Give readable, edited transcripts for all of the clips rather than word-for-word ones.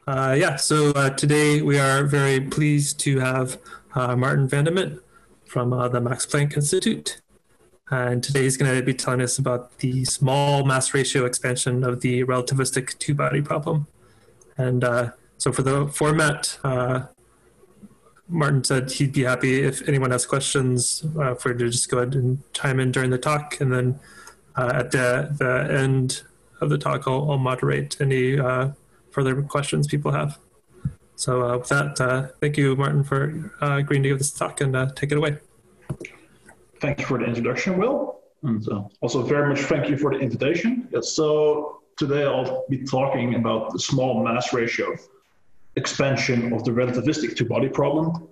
Today we are very pleased to have Martin van der Mint from the Max Planck Institute. And today he's going to be telling us about the small mass ratio expansion of the relativistic two-body problem. And so for the format, Martin said he'd be happy if anyone has questions for you to just go ahead and chime in during the talk. And then at the end of the talk, I'll moderate any further questions people have. So with that, thank you, Martin, for agreeing to give this talk, and take it away. Thank you for the introduction, Will. And also very much thank you for the invitation. So today I'll be talking about the small mass ratio expansion of the relativistic two-body problem.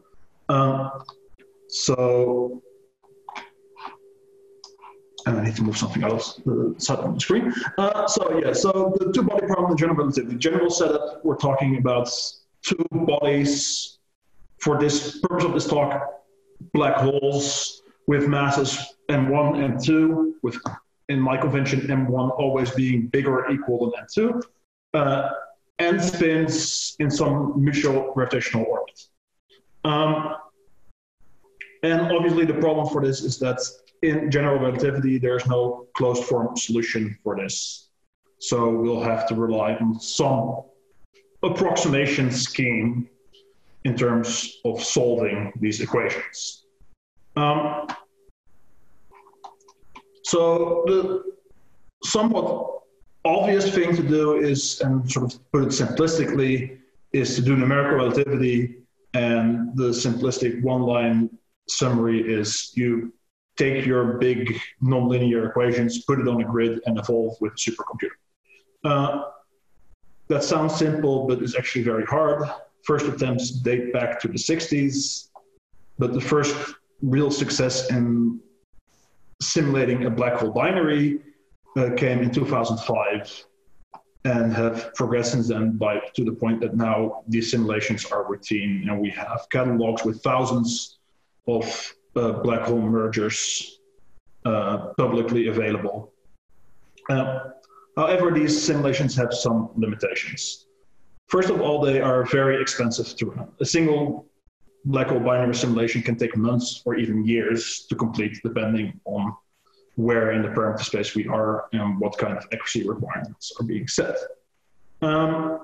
And I need to move something else side on the screen. So the two-body problem in general relativity. General setup, we're talking about two bodies. For this purpose of this talk, black holes with masses m1 and m2, with, in my convention, m1 always being bigger or equal than m2, and spins in some mutual gravitational orbit. And obviously the problem for this is that in general relativity, there's no closed form solution for this. So we'll have to rely on some approximation scheme in terms of solving these equations. So the somewhat obvious thing to do is, and sort of put it simplistically, is to do numerical relativity. And the simplistic one-line summary is you take your big nonlinear equations, put it on a grid, and evolve with a supercomputer. That sounds simple, but it's actually very hard. First attempts date back to the 60s, but the first real success in simulating a black hole binary came in 2005 and have progressed since then to the point that now these simulations are routine, and we have catalogs with thousands of black hole mergers publicly available. However, these simulations have some limitations. First of all, they are very expensive to run. A single black hole binary simulation can take months or even years to complete, depending on where in the parameter space we are and what kind of accuracy requirements are being set. And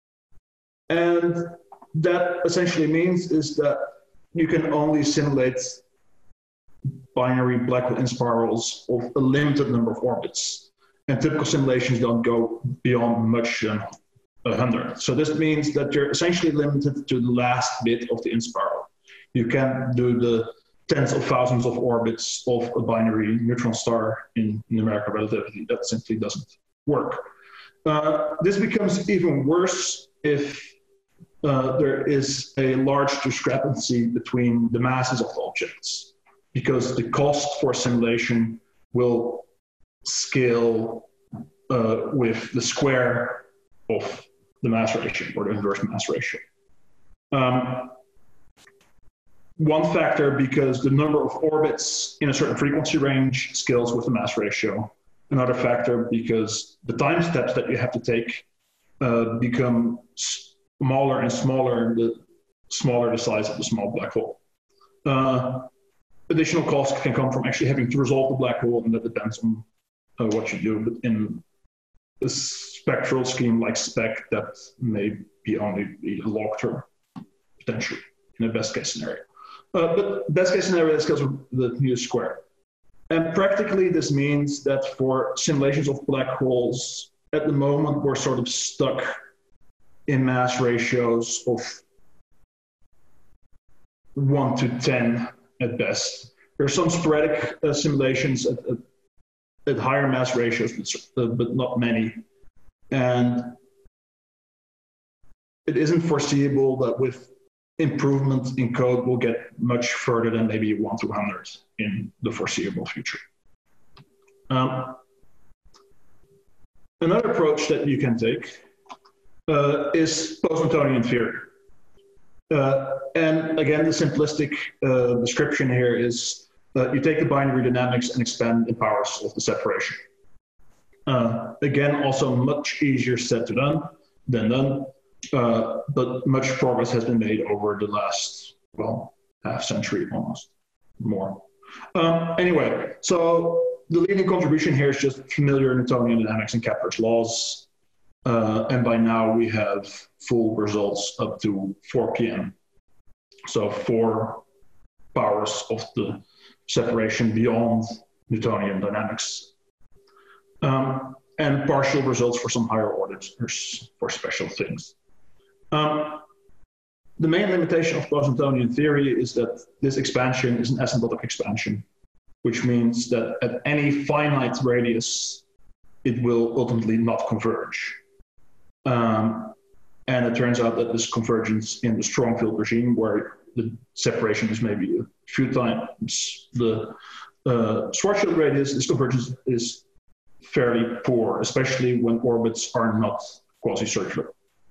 that essentially means is that you can only simulate binary black hole inspirals of a limited number of orbits. And typical simulations don't go beyond much than 100. So this means that you're essentially limited to the last bit of the inspiral. You can't do the tens of thousands of orbits of a binary neutron star in numerical relativity. That simply doesn't work. This becomes even worse if there is a large discrepancy between the masses of the objects, because the cost for simulation will scale with the square of the mass ratio, or the inverse mass ratio. One factor, because the number of orbits in a certain frequency range scales with the mass ratio. Another factor, because the time steps that you have to take become smaller and smaller, the smaller the size of the small black hole. Additional costs can come from actually having to resolve the black hole, and that depends on what you do. But in a spectral scheme like SPEC, that may be only a log term, potentially, in a best case scenario. But best case scenario is because of the mu square. And practically this means that for simulations of black holes, at the moment we're sort of stuck in mass ratios of 1 to 10 at best. There are some sporadic simulations at higher mass ratios, but not many. And it isn't foreseeable that with improvement in code we'll get much further than maybe 1 to 100 in the foreseeable future. Another approach that you can take is post-Newtonian theory. And again, the simplistic description here is you take the binary dynamics and expand the powers of the separation. Again, also much easier said than done. but much progress has been made over the last, well, half century almost, more. Anyway, so the leading contribution here is just familiar Newtonian dynamics and Kepler's laws. And by now we have full results up to 4 p.m. So 4 powers of the separation beyond Newtonian dynamics. And partial results for some higher orders for special things. The main limitation of post-Newtonian theory is that this expansion is an asymptotic expansion, which means that at any finite radius, it will ultimately not converge. And it turns out that this convergence in the strong field regime, where the separation is maybe a few times the Schwarzschild radius, this convergence is fairly poor, especially when orbits are not quasi-circular.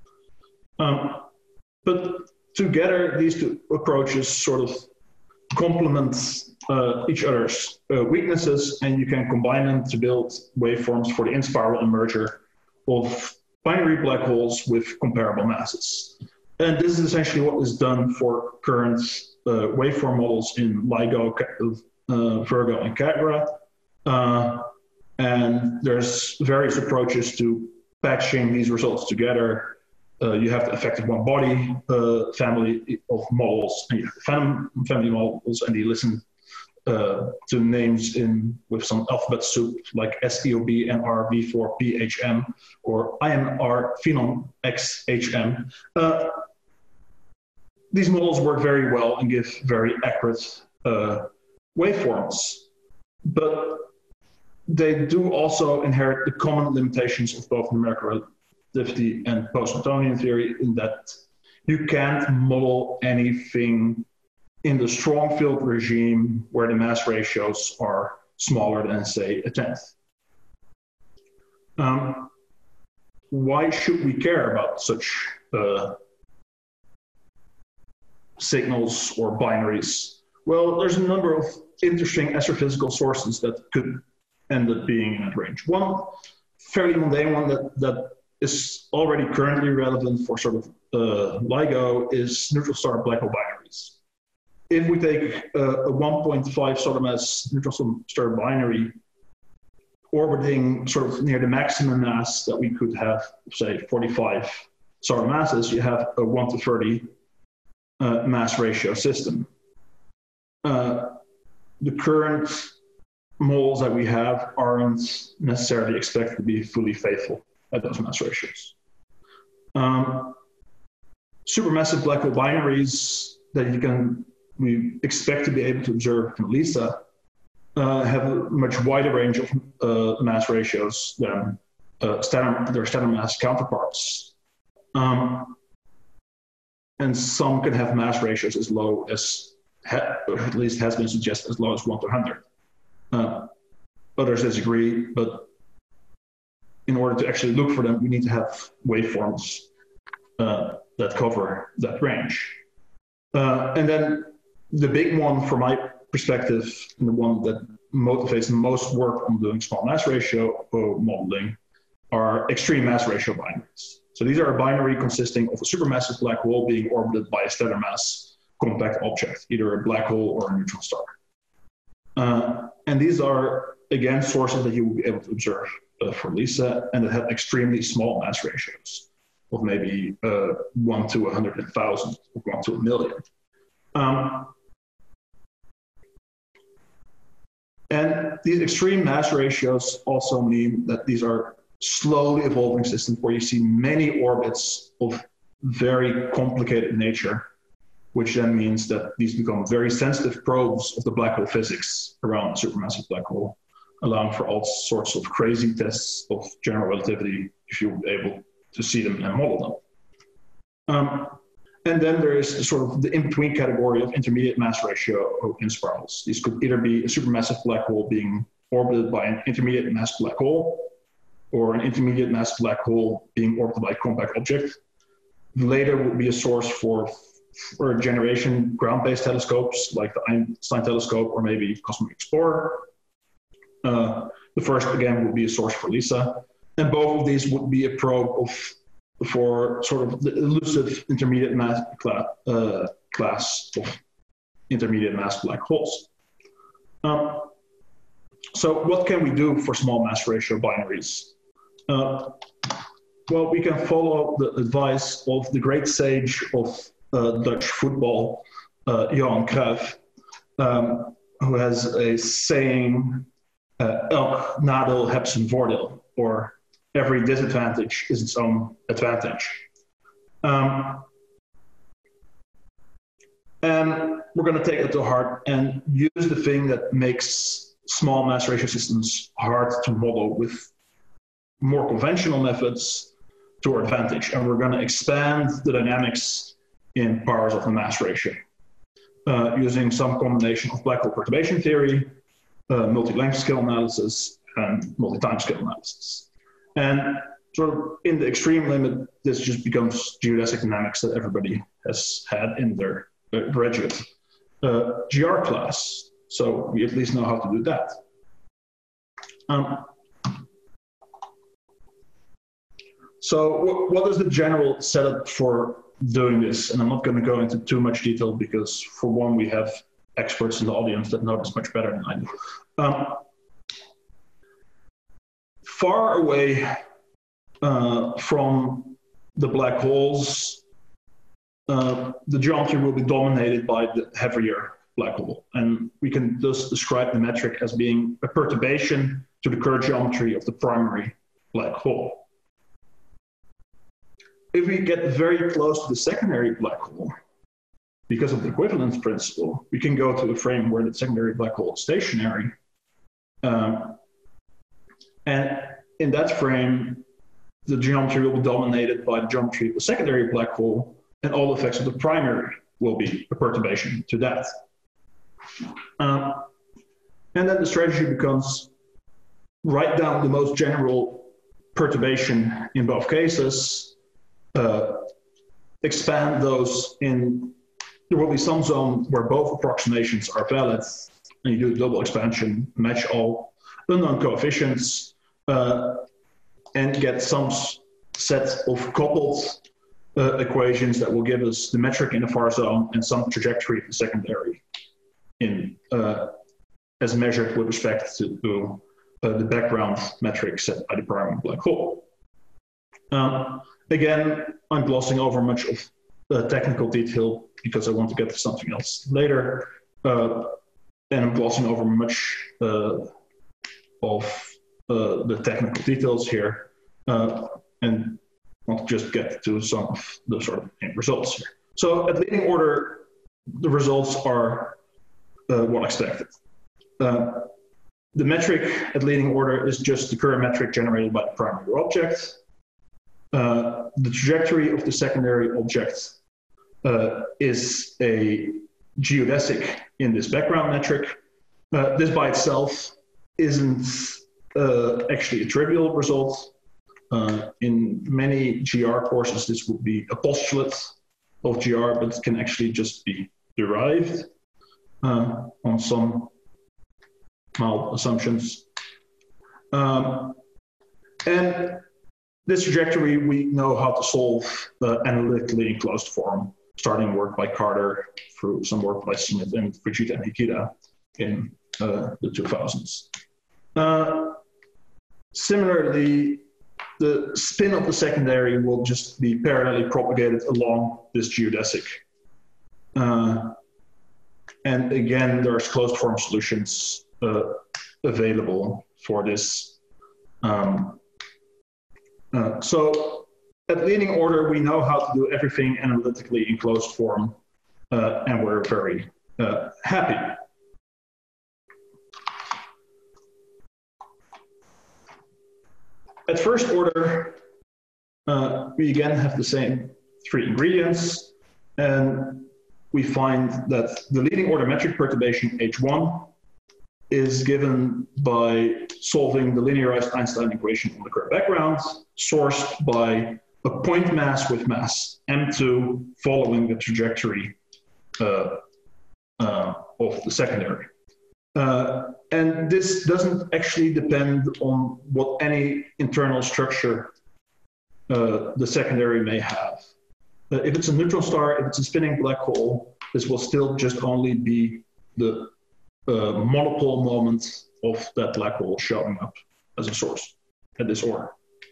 But together, these two approaches sort of complement each other's weaknesses, and you can combine them to build waveforms for the in-spiral emerger of binary black holes with comparable masses. And this is essentially what is done for current waveform models in LIGO, Virgo, and Cagra. And there's various approaches to patching these results together. You have the effective one-body family of models, and you have the phantom family models, and you listen to names with some alphabet soup like SEOB, NR, V4, PHM, or INR, Phenom, XHM. These models work very well and give very accurate waveforms, but they do also inherit the common limitations of both numerical relativity and post-Newtonian theory, in that you can't model anything in the strong field regime where the mass ratios are smaller than, say, a tenth. Why should we care about such signals or binaries? Well, there's a number of interesting astrophysical sources that could end up being in that range. One fairly mundane one that is already currently relevant for sort of LIGO is neutral star black hole binaries. If we take a 1.5 solar mass neutral star binary orbiting sort of near the maximum mass that we could have, say 45 solar masses, you have a 1 to 30 mass ratio system. The current models that we have aren't necessarily expected to be fully faithful at those mass ratios. Supermassive black hole binaries that we expect to be able to observe in LISA have a much wider range of mass ratios than their standard mass counterparts. And some can have mass ratios as low as, or at least has been suggested, as low as 1 to 100. Others disagree, but in order to actually look for them, we need to have waveforms that cover that range. And then the big one, from my perspective, and the one that motivates the most work on doing small mass ratio modeling, are extreme mass ratio binaries. So these are a binary consisting of a supermassive black hole being orbited by a stellar mass compact object, either a black hole or a neutron star. And these are, again, sources that you will be able to observe for LISA, and that have extremely small mass ratios of maybe 1 to 100,000 or 1 to 1,000,000. And these extreme mass ratios also mean that these are slowly evolving systems where you see many orbits of very complicated nature, which then means that these become very sensitive probes of the black hole physics around a supermassive black hole, allowing for all sorts of crazy tests of general relativity if you're able to see them and model them. And then there is sort of the in-between category of intermediate mass ratio in spirals. These could either be a supermassive black hole being orbited by an intermediate mass black hole, or an intermediate mass black hole being orbited by a compact object. Later would be a source for generation ground-based telescopes like the Einstein telescope or maybe Cosmic Explorer. The first, again, would be a source for LISA. And both of these would be a probe of for sort of the elusive intermediate mass class of intermediate mass black holes. So what can we do for small mass ratio binaries? Well, we can follow the advice of the great sage of Dutch football, Johan Cruyff, who has a saying, elk nadeel heeft zijn voordeel, or every disadvantage is its own advantage. And we're going to take it to heart and use the thing that makes small mass ratio systems hard to model with more conventional methods to our advantage. And we're going to expand the dynamics in powers of the mass ratio using some combination of black hole perturbation theory, multi-length scale analysis, and multi-time scale analysis. And sort of in the extreme limit, this just becomes geodesic dynamics that everybody has had in their graduate GR class. So we at least know how to do that. So what is the general setup for doing this? And I'm not going to go into too much detail because, for one, we have experts in the audience that know this much better than I do. Far away from the black holes, the geometry will be dominated by the heavier black hole. And we can thus describe the metric as being a perturbation to the Kerr geometry of the primary black hole. If we get very close to the secondary black hole, because of the equivalence principle, we can go to a frame where the secondary black hole is stationary. And in that frame, the geometry will be dominated by the geometry of the secondary black hole, and all effects of the primary will be a perturbation to that. And then the strategy becomes write down the most general perturbation in both cases, expand those in, there will be some zone where both approximations are valid, and you do a double expansion, match all unknown coefficients, and get some set of coupled equations that will give us the metric in the far zone and some trajectory of the secondary in as measured with respect to the background metric set by the primary black hole. Again, I'm glossing over much of technical detail because I want to get to something else later, and I'm glossing over much of the technical details here, and I'll just get to some of the sort of end results here. So at leading order, the results are what expected. The metric at leading order is just the Kerr metric generated by the primary object. The trajectory of the secondary object is a geodesic in this background metric. This by itself isn't actually a trivial result. In many GR courses, this would be a postulate of GR, but it can actually just be derived on some mild assumptions. And this trajectory we know how to solve analytically in closed form, starting work by Carter through some work by Smith and Fujita and Hikida in the 2000s. Similarly, the spin of the secondary will just be parallelly propagated along this geodesic. And again, there's closed form solutions available for this. So at leading order, we know how to do everything analytically in closed form, and we're very happy. At first order, we again have the same three ingredients, and we find that the leading order metric perturbation H1 is given by solving the linearized Einstein equation on the Kerr background, sourced by a point mass with mass M2 following the trajectory of the secondary. And this doesn't actually depend on what any internal structure the secondary may have. If it's a neutron star, if it's a spinning black hole, this will still just only be the monopole moment of that black hole showing up as a source at this order.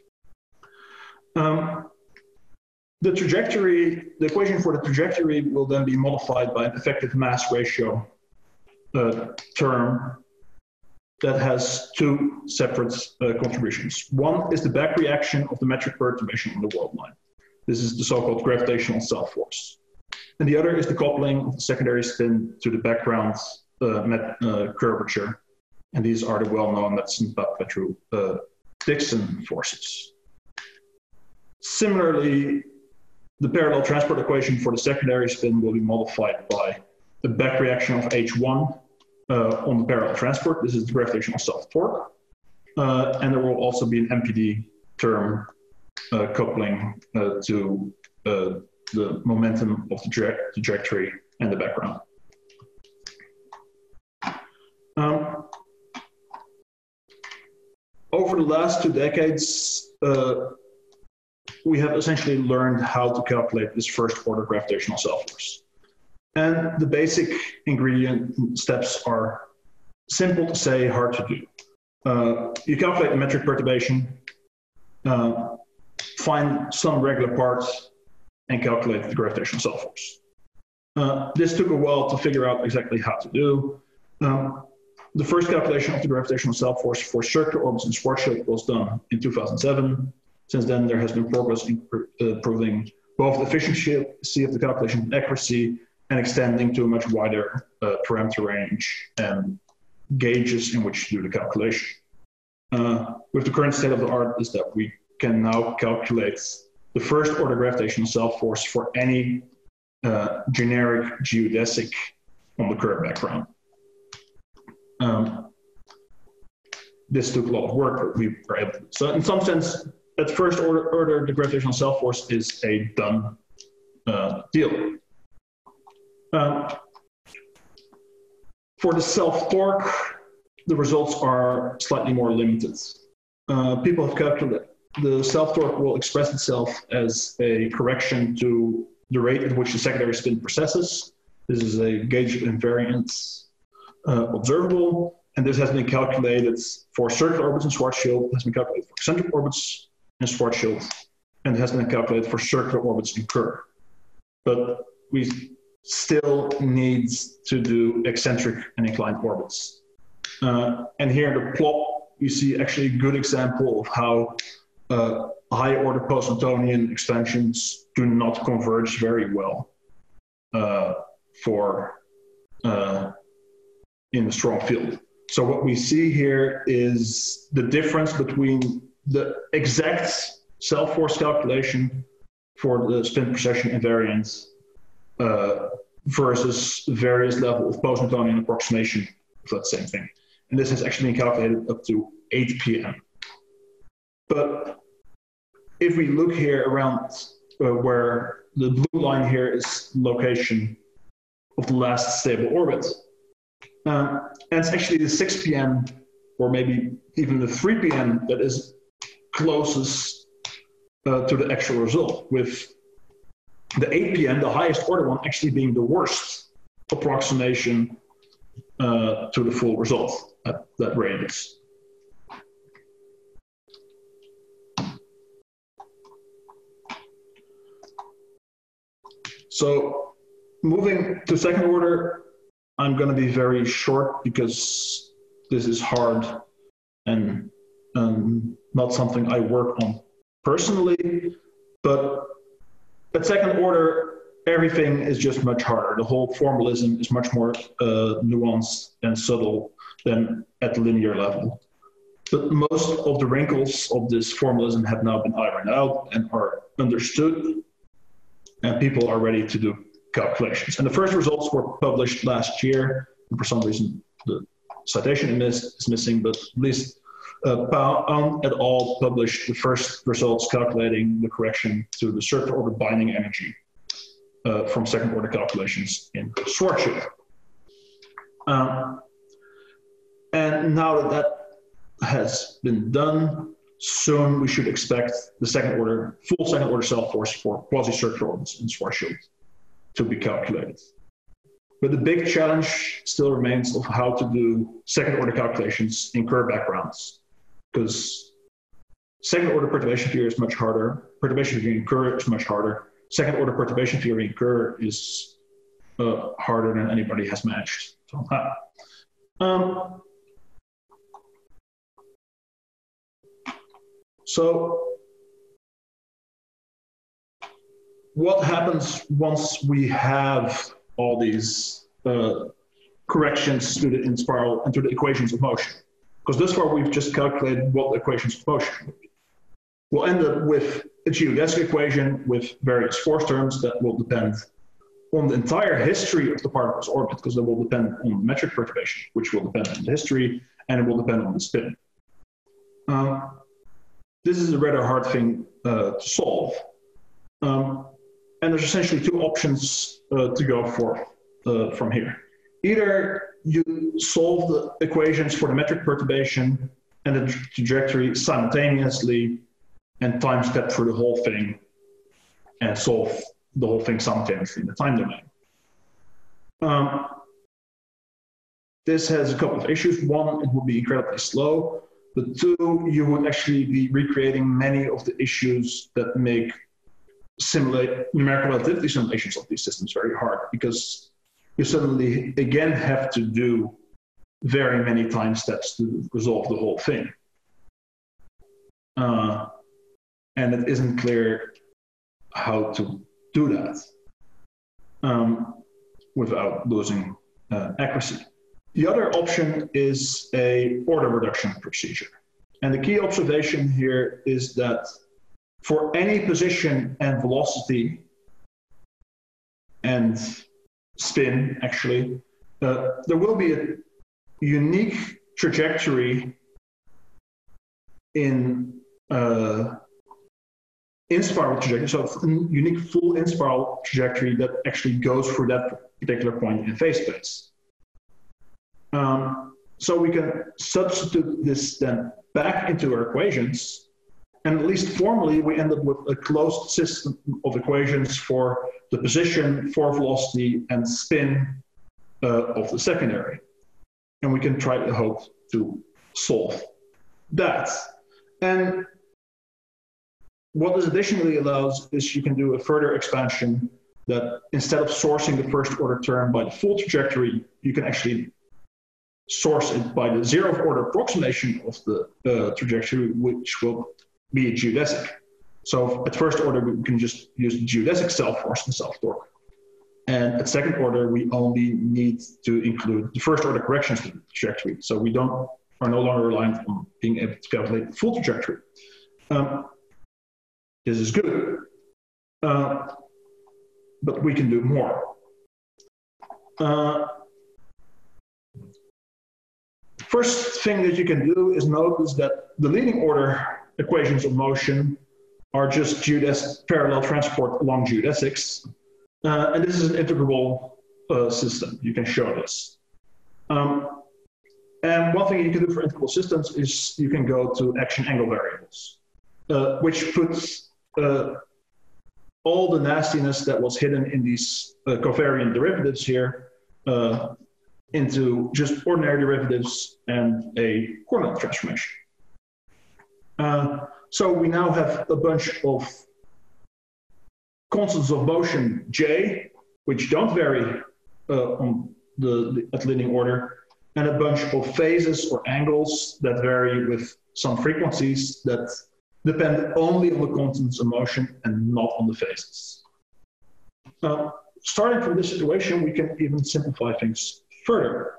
The trajectory, the equation for the trajectory will then be modified by an effective mass ratio term that has two separate contributions. One is the back reaction of the metric perturbation on the world line. This is the so-called gravitational self-force. And the other is the coupling of the secondary spin to the background curvature. And these are the well-known Madsen-Petru-Dixon forces. Similarly, the parallel transport equation for the secondary spin will be modified by the back reaction of H1 on the parallel transport. This is the gravitational self-torque. And there will also be an MPD term coupling to the momentum of the trajectory and the background. Over the last 2 decades, we have essentially learned how to calculate this first order gravitational self-force. And the basic ingredient steps are simple to say, hard to do. You calculate the metric perturbation, find some regular parts, and calculate the gravitational self-force. This took a while to figure out exactly how to do. The first calculation of the gravitational self-force for circular orbits in Schwarzschild was done in 2007. Since then, there has been progress in proving both the efficiency of the calculation and accuracy, and extending to a much wider parameter range and gauges in which to do the calculation. With the current state of the art is that we can now calculate the first order gravitational self-force for any generic geodesic on the curve background. This took a lot of work, but we were able to. So in some sense, at first order, the gravitational self-force is a done deal. For the self-torque, the results are slightly more limited. People have calculated the self-torque will express itself as a correction to the rate at which the secondary spin precesses. This is a gauge of invariance observable, and this has been calculated for circular orbits in Schwarzschild, has been calculated for eccentric orbits in Schwarzschild, and has been calculated for circular orbits in Kerr. But we still need to do eccentric and inclined orbits. And here in the plot, you see actually a good example of how high order post-Newtonian expansions do not converge very well in a strong field. So what we see here is the difference between the exact self-force calculation for the spin precession invariant versus various level of post-Newtonian approximation of that same thing. And this has actually been calculated up to 8 p.m. But if we look here around where the blue line here is location of the last stable orbit, and it's actually the 6 p.m. or maybe even the 3 p.m. that is closest to the actual result, with the 8 p.m., the highest order one, actually being the worst approximation to the full result at that radius. So moving to second order, I'm going to be very short because this is hard and not something I work on personally, but at second order, everything is just much harder. The whole formalism is much more nuanced and subtle than at the linear level. But most of the wrinkles of this formalism have now been ironed out and are understood, and people are ready to do calculations. And the first results were published last year. And for some reason, the citation is missing, but at least Pao et al. Published the first results calculating the correction to the circular order binding energy from second order calculations in Schwarzschild. And now that that has been done, soon we should expect the full second order cell force for quasi-circular orbits in Schwarzschild to be calculated. But the big challenge still remains of how to do second order calculations in Kerr backgrounds, because second order perturbation theory is much harder. Perturbation theory in Kerr is much harder. Second order perturbation theory in Kerr is harder than anybody has managed. So what happens once we have all these corrections to the inspiral and to the equations of motion? Because thus far we've just calculated what the equations of motion would be. We'll end up with a geodesic equation with various force terms that will depend on the entire history of the particle's orbit, because it will depend on metric perturbation, which will depend on the history, and it will depend on the spin. This is a rather hard thing to solve. And there's essentially two options to go for from here. Either you solve the equations for the metric perturbation and the trajectory simultaneously and time step through the whole thing and solve the whole thing simultaneously in the time domain. This has a couple of issues. One, it would be incredibly slow. But two, you would actually be recreating many of the issues that make numerical relativity simulations of these systems very hard, because you suddenly again have to do very many time steps to resolve the whole thing. And it isn't clear how to do that without losing accuracy. The other option is a order reduction procedure. And the key observation here is that for any position and velocity and spin, actually, there will be a unique trajectory in inspiral trajectory, so a unique full inspiral trajectory that actually goes through that particular point in phase space. So we can substitute this then back into our equations, and at least formally we end up with a closed system of equations for the position, for velocity, and spin of the secondary. And we can try to hope to solve that. And what this additionally allows is you can do a further expansion that instead of sourcing the first order term by the full trajectory, you can actually source it by the zeroth order approximation of the trajectory, which will be a geodesic. So at first order, we can just use the geodesic self force and self torque. And at second order, we only need to include the first order corrections to the trajectory. So we are no longer reliant on being able to calculate the full trajectory. This is good, but we can do more. First thing that you can do is notice that the leading order equations of motion are just parallel transport along geodesics. And this is an integrable system. You can show this. And one thing you can do for integrable systems is you can go to action angle variables, which puts all the nastiness that was hidden in these covariant derivatives here into just ordinary derivatives and a coordinate transformation. So we now have a bunch of constants of motion J, which don't vary at leading order, and a bunch of phases or angles that vary with some frequencies that depend only on the constants of motion and not on the phases. Starting from this situation, we can even simplify things further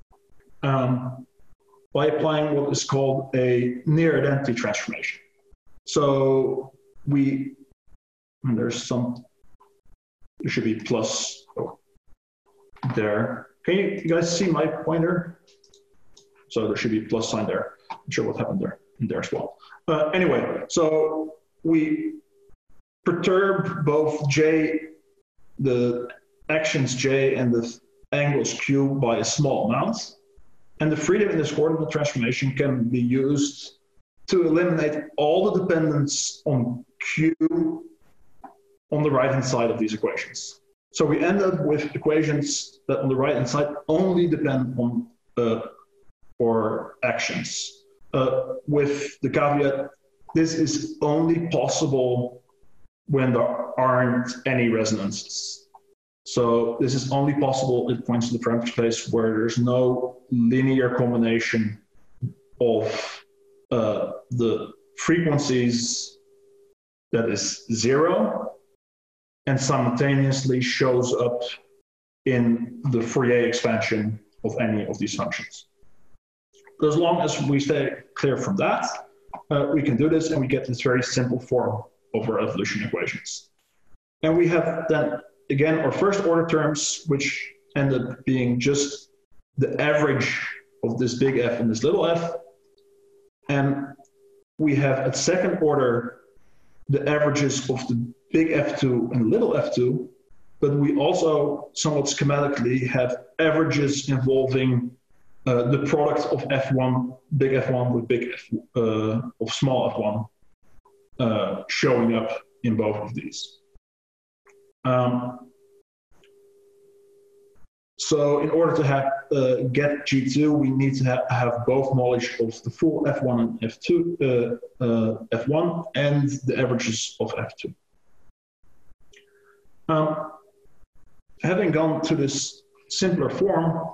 by applying what is called a near identity transformation. So there should be plus there. Can you guys see my pointer? So there should be plus sign there. I'm not sure what happened there as well. Anyway, so we perturb both the actions J and the angles Q by a small amount. And the freedom in this coordinate transformation can be used to eliminate all the dependence on Q on the right-hand side of these equations. So we end up with equations that on the right-hand side only depend on or actions. With the caveat, this is only possible when there aren't any resonances. So this is only possible at points in the parameter space where there's no linear combination of the frequencies that is zero and simultaneously shows up in the Fourier expansion of any of these functions. As long as we stay clear from that, we can do this and we get this very simple form of our evolution equations. And we have then, again, our first order terms, which end up being just the average of this big F and this little f. And we have at second order the averages of the big F2 and little f2, but we also somewhat schematically have averages involving the product of F1, big F1 with big F, of small F1 showing up in both of these. So in order to have get G2, we need to have both knowledge of the full F1 and F2, F1 and the averages of F2. Having gone to this simpler form,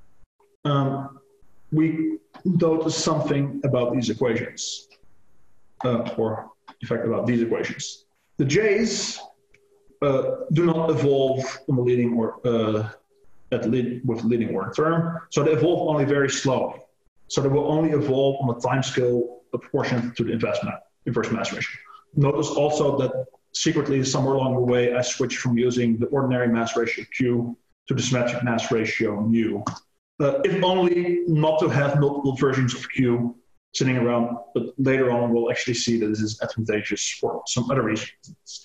we notice something about these equations, or in fact about these equations. The J's do not evolve on the leading or with the leading order term, so they evolve only very slowly. So they will only evolve on a time scale proportionate to the inverse mass ratio. Notice also that secretly, somewhere along the way, I switched from using the ordinary mass ratio Q to the symmetric mass ratio mu. If only not to have multiple versions of Q sitting around, but later on we'll actually see that this is advantageous for some other reasons.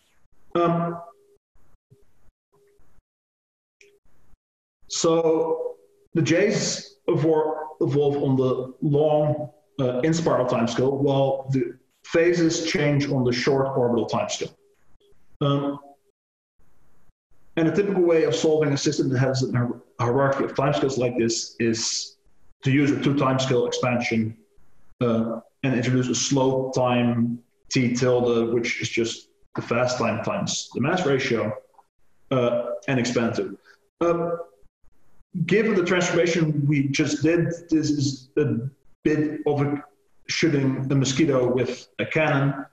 So the J's evolve on the long in-spiral timescale, while the phases change on the short orbital timescale. And a typical way of solving a system that has a hierarchy of timescales like this is to use a two timescale expansion and introduce a slow time t tilde, which is just the fast time times the mass ratio, and expand it. Given the transformation we just did, this is a bit of shooting a mosquito with a cannon.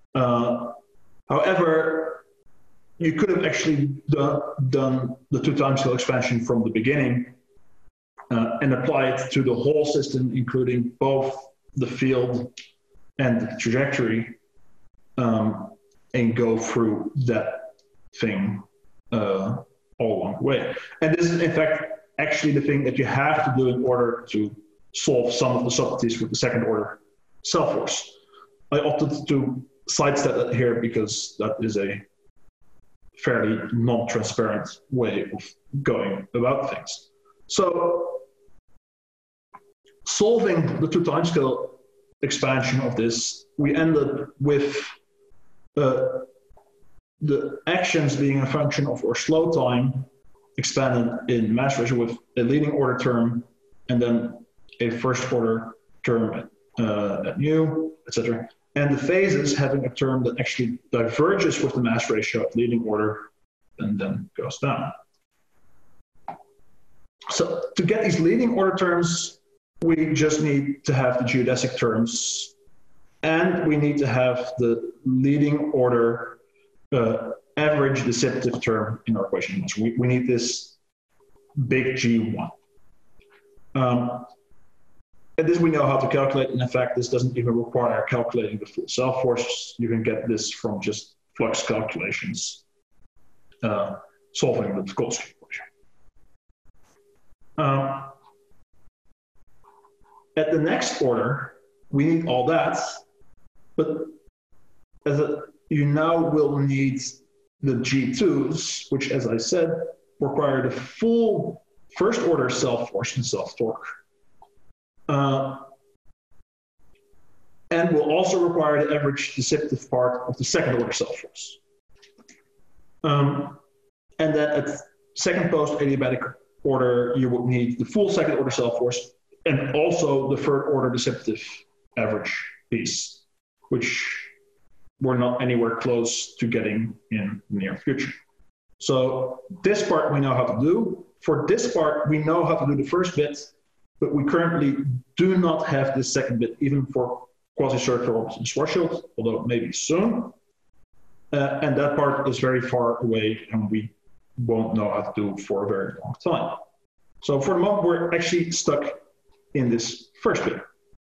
However, you could have actually done the two timescale expansion from the beginning and apply it to the whole system, including both the field and the trajectory, and go through that thing all along the way. And this is, in fact, actually the thing that you have to do in order to solve some of the subtleties with the second order cell force. I opted to sidestep that here because that is a fairly non-transparent way of going about things. So solving the two timescale expansion of this, we ended with the actions being a function of our slow time expanded in mass ratio with a leading order term and then a first order term at mu, etc. And the phases having a term that actually diverges with the mass ratio at leading order and then goes down. So to get these leading order terms, we just need to have the geodesic terms, and we need to have the leading order average dissipative term in our equation. So we need this big G1. And this we know how to calculate, and in fact, this doesn't even require calculating the full cell force. You can get this from just flux calculations, solving the Tucholsky equation. At the next order, we need all that, but you now will need the G2s, which, as I said, require the full first order cell force and cell torque. and will also require the average dissipative part of the second order cell force. And then at second post-adiabatic order, you would need the full second order cell force and also the third order dissipative average piece, which we're not anywhere close to getting in the near future. So this part we know how to do. For this part, we know how to do the first bit, but we currently do not have this second bit, even for quasi-circular orbits in Schwarzschild, although maybe soon. And that part is very far away, and we won't know how to do for a very long time. So for the moment, we're actually stuck in this first bit.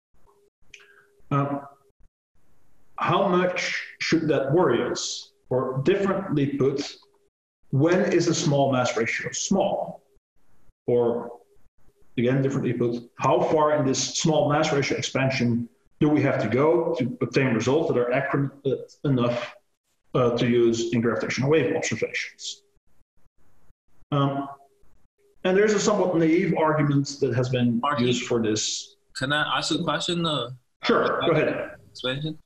How much should that worry us? Or differently put, when is a small mass ratio small? Or again, differently put, how far in this small mass ratio expansion do we have to go to obtain results that are accurate enough to use in gravitational wave observations? And there's a somewhat naive argument that has been used for this. Can I ask a question? Sure, go ahead. Expansion.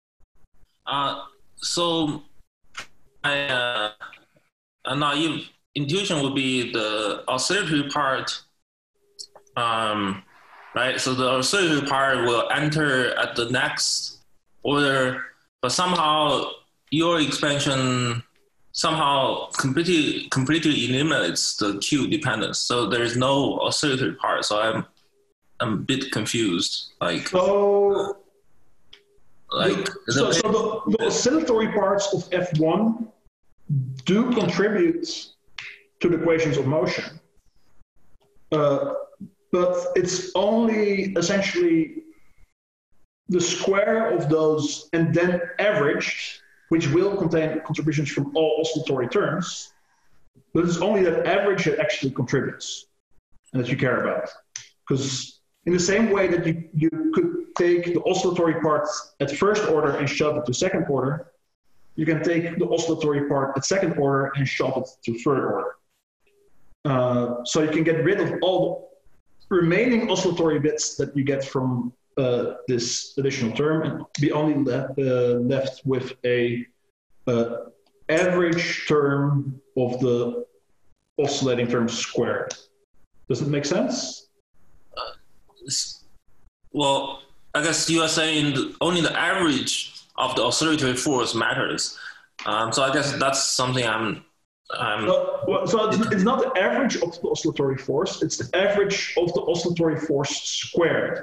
So my naive intuition would be the oscillatory part, right? So the oscillatory part will enter at the next order, but somehow your expansion somehow completely eliminates the Q dependence. So there is no oscillatory part. So I'm a bit confused. The oscillatory parts of F1 do contribute to the equations of motion, but it's only essentially the square of those and then averaged, which will contain contributions from all oscillatory terms, but it's only that average that actually contributes and that you care about. Because in the same way that you could take the oscillatory part at first order and shove it to second order, you can take the oscillatory part at second order and shove it to third order. So you can get rid of all the remaining oscillatory bits that you get from this additional term and be only left with a average term of the oscillating terms squared. Does it make sense? Well, I guess you are saying only the average of the oscillatory force matters. So I guess that's something so it's not the average of the oscillatory force, it's the average of the oscillatory force squared.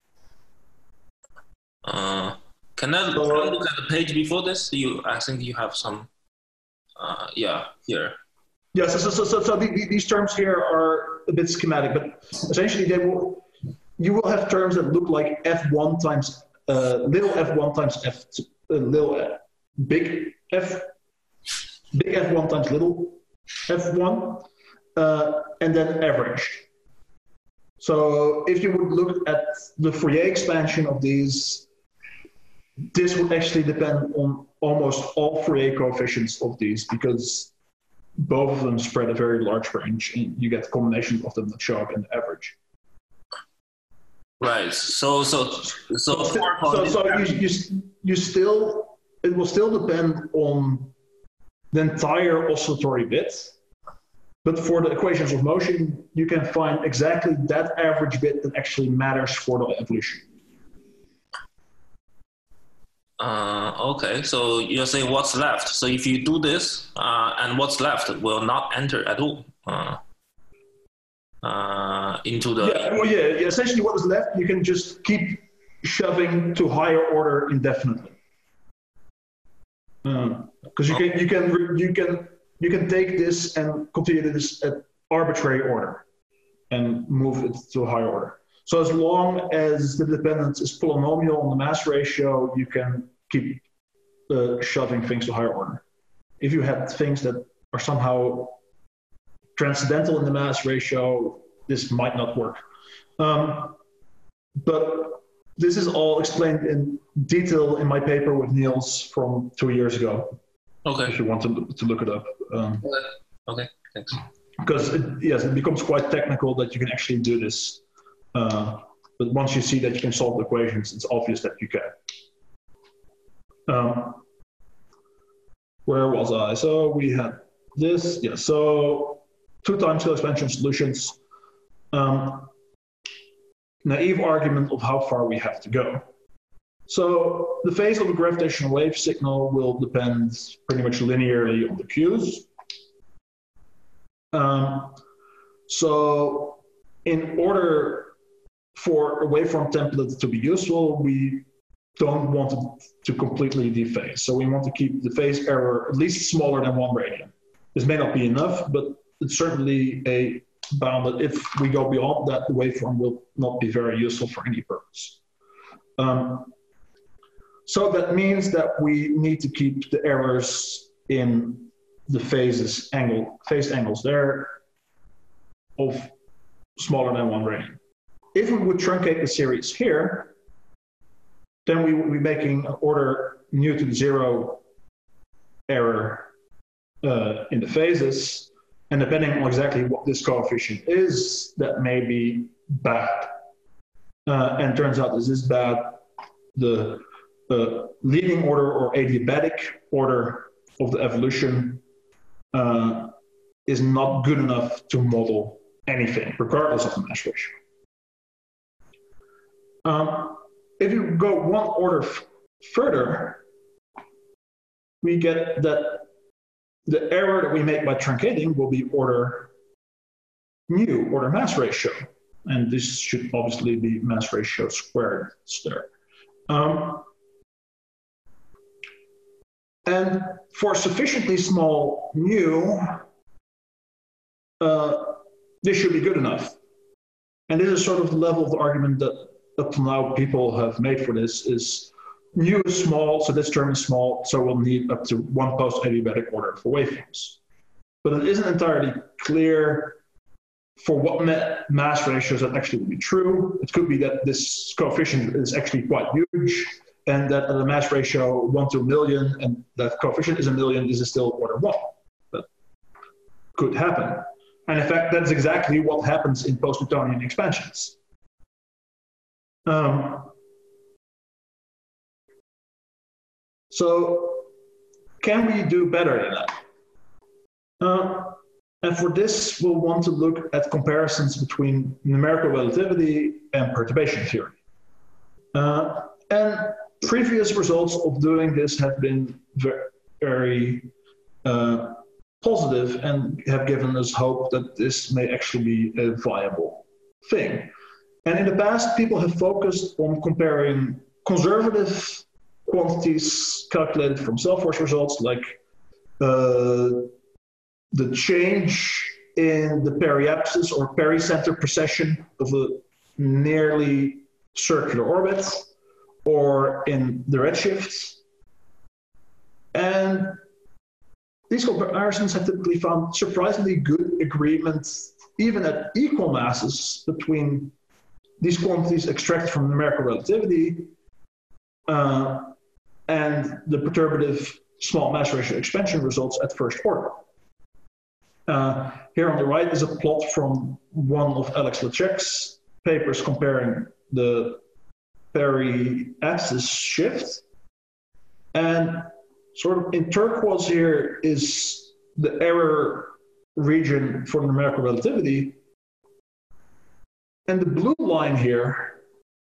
Can I look at the page before this? I think you have some, yeah, here. Yes, so these terms here are a bit schematic, but essentially you will have terms that look like F1 times little f1 times big F1 times little f1, and then average. So if you would look at the Fourier expansion of these, this would actually depend on almost all Fourier coefficients of these, because both of them spread a very large range, and you get combinations of them that show up in the average. Right. So it will still depend on the entire oscillatory bit, but for the equations of motion, you can find exactly that average bit that actually matters for the evolution. Okay, so you're saying what's left. So if you do this, and what's left will not enter at all into the... Yeah, essentially what is left, you can just keep shoving to higher order indefinitely. Because you can take this and continue this at arbitrary order and move it to a higher order. So as long as the dependence is polynomial on the mass ratio, you can keep shoving things to higher order. If you have things that are somehow transcendental in the mass ratio, this might not work. But this is all explained in detail in my paper with Niels from 2 years ago. Okay. If you want to look it up. Okay, thanks. Because it becomes quite technical that you can actually do this. But once you see that you can solve the equations, it's obvious that you can. Where was I? So we had this, yeah. So 2 timescale expansion solutions. Naive argument of how far we have to go. So the phase of the gravitational wave signal will depend pretty much linearly on the Qs. So in order for a waveform template to be useful, we don't want it to completely dephase. So we want to keep the phase error at least smaller than 1 radian. This may not be enough, but it's certainly a bound that if we go beyond that, the waveform will not be very useful for any purpose. So that means that we need to keep the errors in the phase angles there of smaller than 1 radian. If we would truncate the series here, then we would be making an order mu to the 0 error in the phases. And depending on exactly what this coefficient is, that may be bad. And turns out this is bad. The leading order or adiabatic order of the evolution is not good enough to model anything, regardless of the mass ratio. If you go 1 order further, we get that the error that we make by truncating will be order mu, order mass ratio. And this should obviously be mass ratio squared there. And for sufficiently small mu, this should be good enough. And this is sort of the level of the argument that up to now people have made for this is mu is small, so this term is small, so we'll need up to 1 post-adiabatic order for waveforms. But it isn't entirely clear for what mass ratios that actually would be true. It could be that this coefficient is actually quite huge, and that at a mass ratio 1 to a million, and that coefficient is a million, this is still order 1. That could happen. And in fact, that's exactly what happens in post-Newtonian expansions. So can we do better than that? And for this, we'll want to look at comparisons between numerical relativity and perturbation theory. And previous results of doing this have been very positive and have given us hope that this may actually be a viable thing. And in the past, people have focused on comparing conservative quantities calculated from cell-force results, like the change in the periapsis or pericenter precession of a nearly circular orbit, or in the redshifts. And these comparisons have typically found surprisingly good agreement, even at equal masses, between these quantities extracted from numerical relativity and the perturbative small mass ratio expansion results at first order. Here on the right is a plot from one of Alex Lechek's papers comparing the periapsis shift. And sort of in turquoise here is the error region for numerical relativity. And the blue line here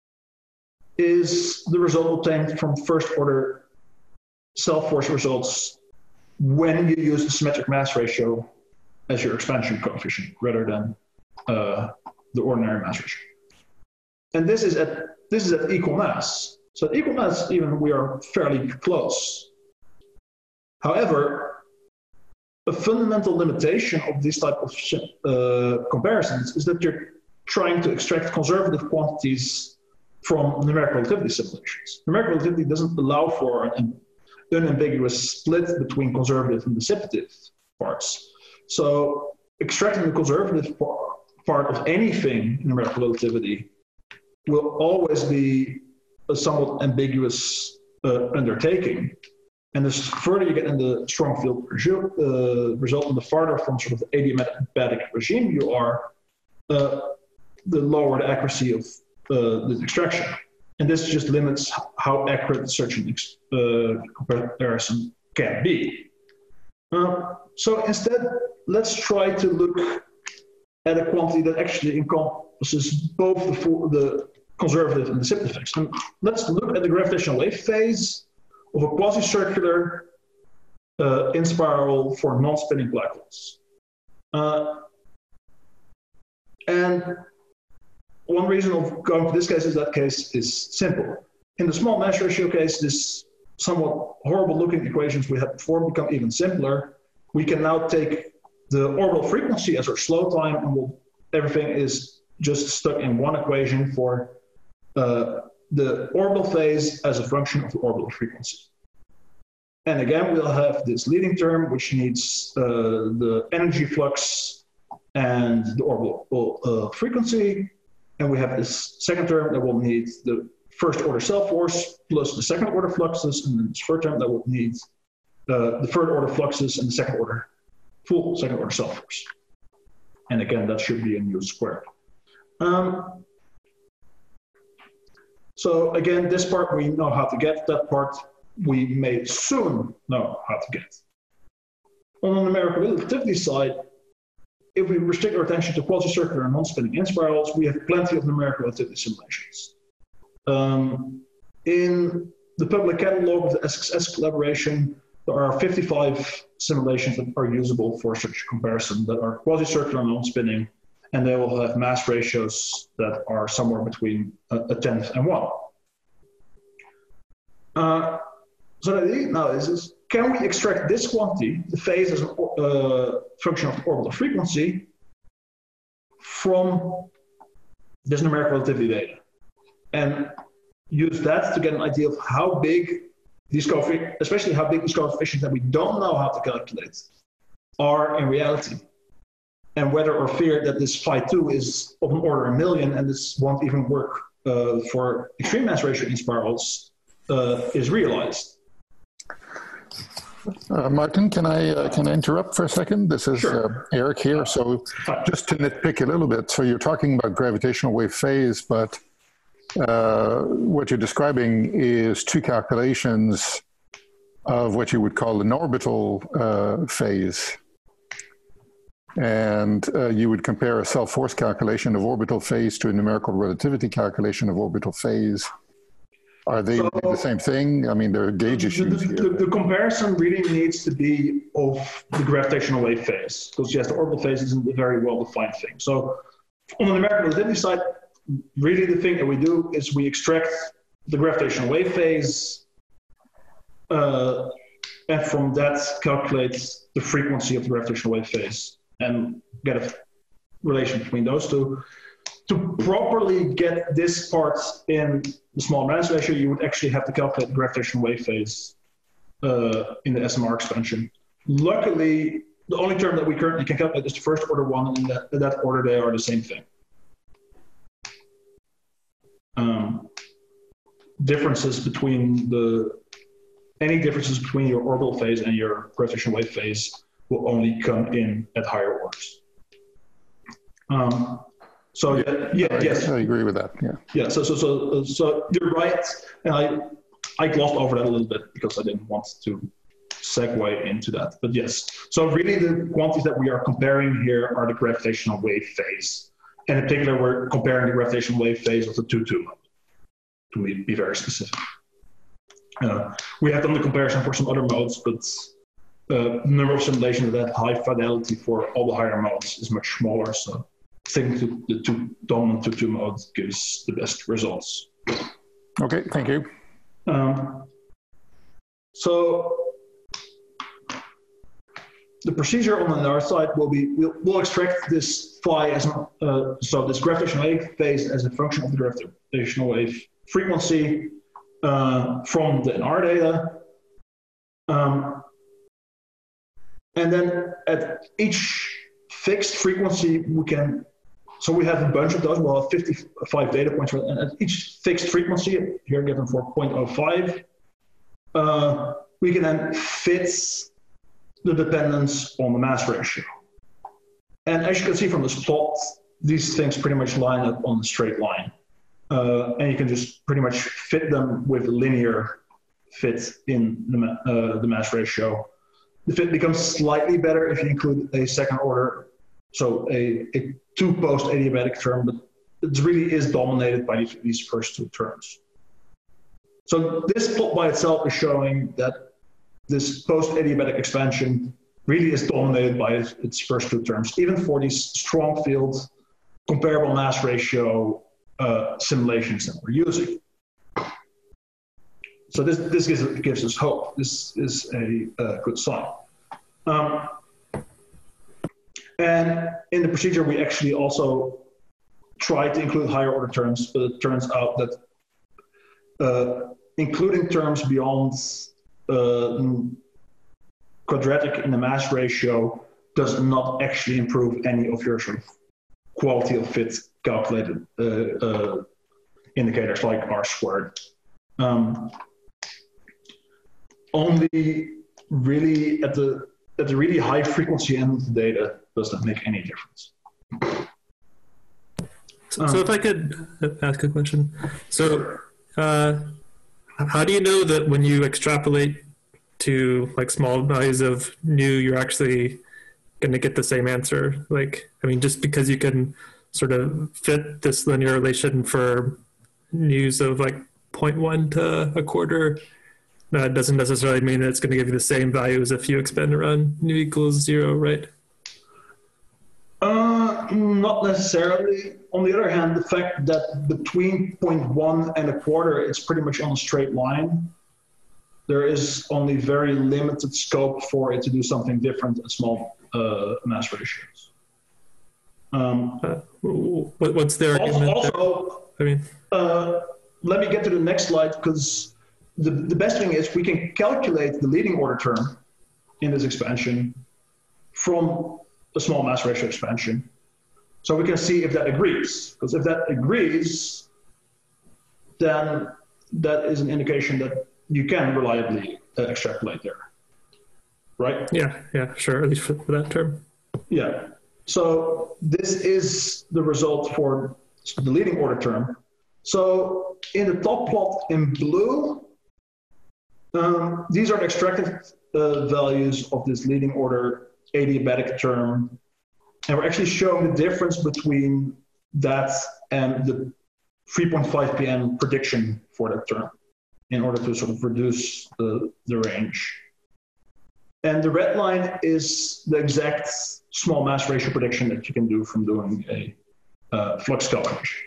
is the result obtained from first order cell-force results when you use the symmetric mass ratio as your expansion coefficient rather than the ordinary mass ratio. And this is at equal mass. So at equal mass, even we are fairly close. However, a fundamental limitation of this type of comparisons is that you're trying to extract conservative quantities from numerical relativity simulations. Numerical relativity doesn't allow for an unambiguous split between conservative and dissipative parts. So extracting the conservative part of anything in numerical relativity will always be a somewhat ambiguous undertaking. And the further you get in the strong field result, and the farther from sort of the adiabatic regime you are, the lower the accuracy of this extraction. And this just limits how accurate such an comparison can be. So instead, let's try to look at a quantity that actually encompasses both the conservative and deceptive effects. And let's look at the gravitational wave phase of a quasi-circular in-spiral for non-spinning black holes. And one reason of going for this case is that case is simple. In the small mass ratio case, this somewhat horrible looking equations we had before become even simpler. We can now take the orbital frequency as our slow time, and everything is just stuck in one equation for the orbital phase as a function of the orbital frequency. And again, we'll have this leading term, which needs the energy flux and the orbital frequency. And we have this second term that will need the first order cell force plus the second order fluxes, and then this third term that will need the third order fluxes and the second order full second order cell force. And again, that should be in U squared. So again, this part we know how to get, that part we may soon know how to get. On the numerical relativity side, if we restrict our attention to quasi-circular and non-spinning in-spirals, we have plenty of numerical relativity simulations. In the public catalog of the SXS collaboration, there are 55 simulations that are usable for such comparison that are quasi-circular and non-spinning, and they will have mass ratios that are somewhere between a tenth and 1. So the idea now is can we extract this quantity, the phase as a function of the orbital frequency, from this numerical relativity data, and use that to get an idea of how big these coefficients, especially how big these coefficients that we don't know how to calculate, are in reality, and whether or fear that this phi 2 is of an order 1,000,000 and this won't even work for extreme mass ratio in-spirals is realized. Martin, can I interrupt for a second? This is Sure. Eric here. So just to nitpick a little bit, so you're talking about gravitational wave phase, but what you're describing is two calculations of what you would call an orbital phase. And you would compare a self-force calculation of orbital phase to a numerical relativity calculation of orbital phase. Are they the same thing? I mean, there are gauge issues here. The comparison really needs to be of the gravitational wave phase, because yes, the orbital phase isn't a very well-defined thing. So on the numerical relativity side, really the thing that we do is we extract the gravitational wave phase, and from that calculate the frequency of the gravitational wave phase and get a relation between those two. To properly get this part in the small mass ratio, you would actually have to calculate the gravitational wave phase in the SMR expansion. Luckily, the only term that we currently can calculate is the first order one, and in that order they are the same thing. Any differences between your orbital phase and your gravitational wave phase will only come in at higher orders. So yes, I agree with that. Yeah. Yeah. So you're right, and I glossed over that a little bit because I didn't want to segue into that. But yes, so really the quantities that we are comparing here are the gravitational wave phase, and in particular we're comparing the gravitational wave phase of the 2-2 mode, to be very specific. We have done the comparison for some other modes, but the number of simulations that have high fidelity for all the higher modes is much smaller. So I think the dominant 2-2 mode gives the best results. Okay, thank you. So the procedure on the north side will be, we'll extract this phi as, so this gravitational wave phase as a function of the gravitational wave frequency from the NR data. And then at each fixed frequency, so we have a bunch of those, we'll have 55 data points, and at each fixed frequency, here given for 0.05, we can then fit the dependence on the mass ratio. And as you can see from this plot, these things pretty much line up on a straight line. and you can just pretty much fit them with linear fit in the mass ratio. The fit becomes slightly better if you include a second order, so a two-post adiabatic term, but it really is dominated by these first two terms. So this plot by itself is showing that this post-adiabatic expansion really is dominated by its first two terms, even for these strong field comparable mass ratio simulations that we're using. So this gives us hope. This is a good sign. And in the procedure, we actually also try to include higher order terms, but it turns out that including terms beyond quadratic in the mass ratio does not actually improve any of your sort of quality of fit calculated indicators like R squared. Only really at the really high frequency end of the data does that make any difference. So if I could ask a question. So how do you know that when you extrapolate to like small values of nu, you're actually going to get the same answer? Like, I mean, just because you can sort of fit this linear relation for nus of like 0.1 to a quarter, doesn't necessarily mean that it's going to give you the same values if you expand around nu equals 0, right? Not necessarily. On the other hand, the fact that between 0.1 and a quarter, it's pretty much on a straight line. There is only very limited scope for it to do something different at small mass ratios. What's their argument? Also, I mean, let me get to the next slide, because the best thing is we can calculate the leading order term in this expansion from a small mass ratio expansion. So we can see if that agrees, because if that agrees, then that is an indication that you can reliably extrapolate there, right? Yeah, sure, at least for that term. Yeah, so this is the result for the leading order term. So in the top plot in blue, these are the extracted values of this leading order adiabatic term. And we're actually showing the difference between that and the 3.5 pm prediction for that term in order to sort of reduce the range. And the red line is the exact small mass ratio prediction that you can do from doing a flux calculation.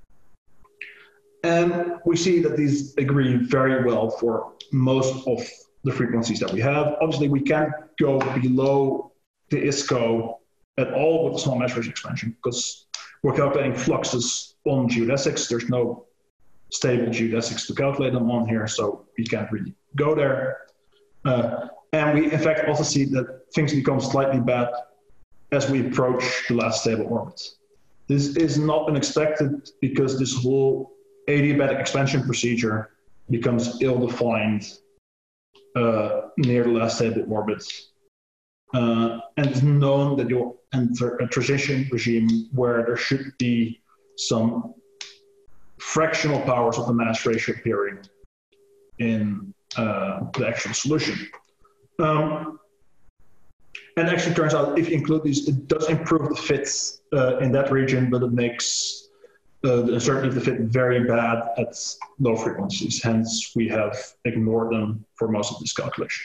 And we see that these agree very well for most of the frequencies that we have. Obviously, we can't go below the ISCO at all with the small mass ratio expansion, because we're calculating fluxes on geodesics. There's no stable geodesics to calculate them on here, so we can't really go there. And we, in fact, also see that things become slightly bad as we approach the last stable orbit. This is not unexpected, because this whole adiabatic expansion procedure becomes ill-defined near the last stable orbit. And it's known that you'll enter a transition regime where there should be some fractional powers of the mass ratio appearing in the actual solution. And actually turns out if you include these, it does improve the fits in that region, but it makes the uncertainty of the fit very bad at low frequencies. Hence, we have ignored them for most of this calculation.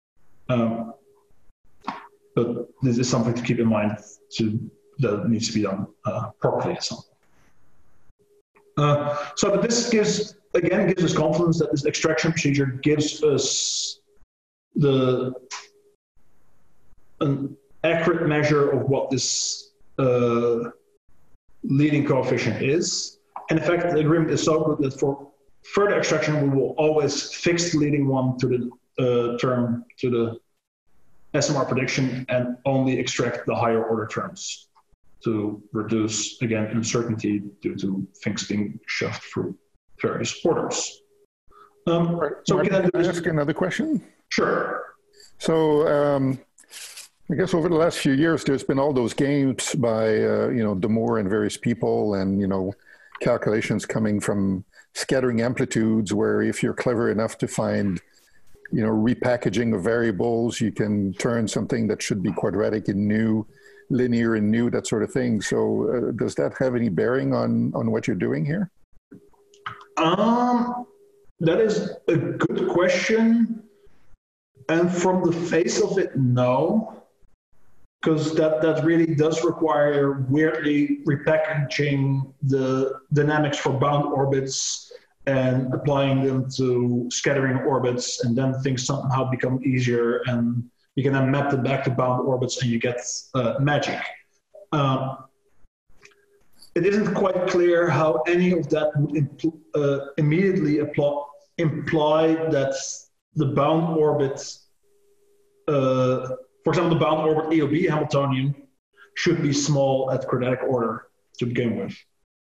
But this is something to keep in mind that needs to be done properly at some point. So but this gives us confidence that this extraction procedure gives us an accurate measure of what this leading coefficient is. And in fact, the agreement is so good that for further extraction, we will always fix the leading one to the term, to the SMR prediction, and only extract the higher order terms to reduce, again, uncertainty due to things being shoved through various orders. So Martin, can I ask another question? Sure. So I guess over the last few years, there's been all those games by, De Moor and various people, and, calculations coming from scattering amplitudes, where if you're clever enough to find, repackaging of variables, you can turn something that should be quadratic in nu, linear in nu, that sort of thing. So does that have any bearing on what you're doing here? That is a good question. And from the face of it, no. Because that really does require weirdly repackaging the dynamics for bound orbits and applying them to scattering orbits, and then things somehow become easier, and you can then map them back to bound orbits and you get magic. It isn't quite clear how any of that would immediately imply that the bound orbit, for example, the bound orbit EOB Hamiltonian should be small at quadratic order to begin with.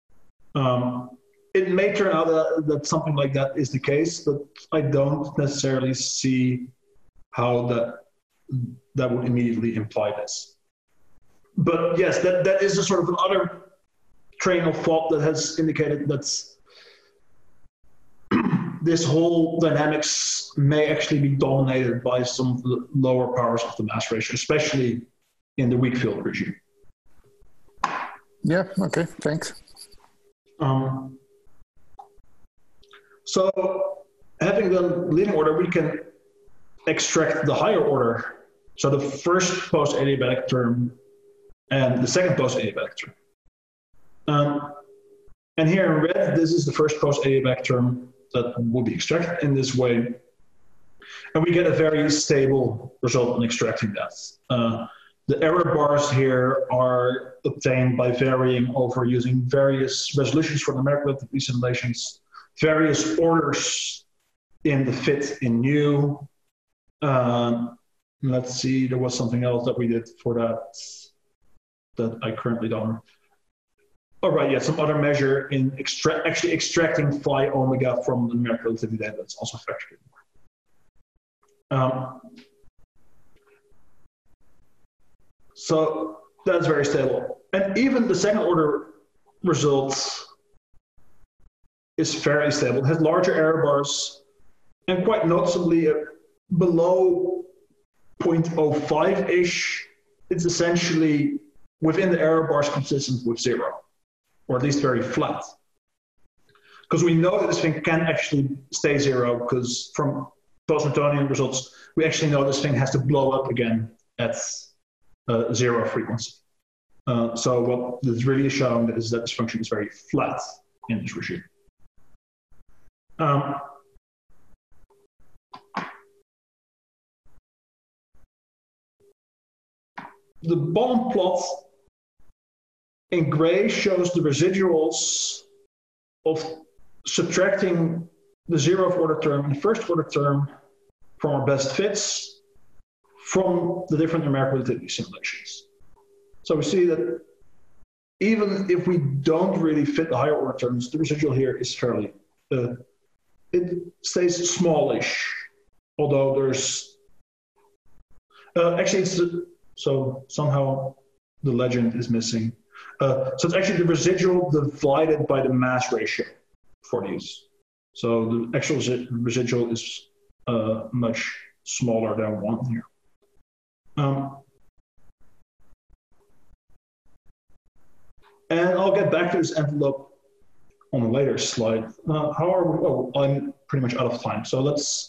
It may turn out that something like that is the case, but I don't necessarily see how that would immediately imply this. But yes, that is a sort of another train of thought that has indicated that this whole dynamics may actually be dominated by some of the lower powers of the mass ratio, especially in the weak field regime. Yeah, okay, thanks. So having done leading order, we can extract the higher order. So the first post-adiabatic term and the second post-adiabatic term. And here in red, this is the first post-adiabatic term that will be extracted in this way. And we get a very stable result in extracting that. The error bars here are obtained by varying over using various resolutions for numerical relativity simulations, various orders in the fit in nu. Let's see, there was something else that we did for that I currently don't. All right, yeah, some other measure in actually extracting phi omega from the numerical relativity data that's also factored in. So that's very stable. And even the second order result is fairly stable. It has larger error bars and quite noticeably below 0.05-ish, it's essentially within the error bars consistent with zero, or at least very flat. Because we know that this thing can actually stay zero, because from post-Newtonian results, we actually know this thing has to blow up again at zero frequency. So what this really is showing is that this function is very flat in this regime. The bottom plot in gray shows the residuals of subtracting the zeroth order term and the first order term from our best fits from the different numerical relativity simulations. So we see that even if we don't really fit the higher order terms, the residual here is fairly, it stays smallish, although there's, actually it's, so somehow the legend is missing. So it's actually the residual divided by the mass ratio for these. So the actual residual is much smaller than 1 here. And I'll get back to this envelope on a later slide. However, oh, I'm pretty much out of time. So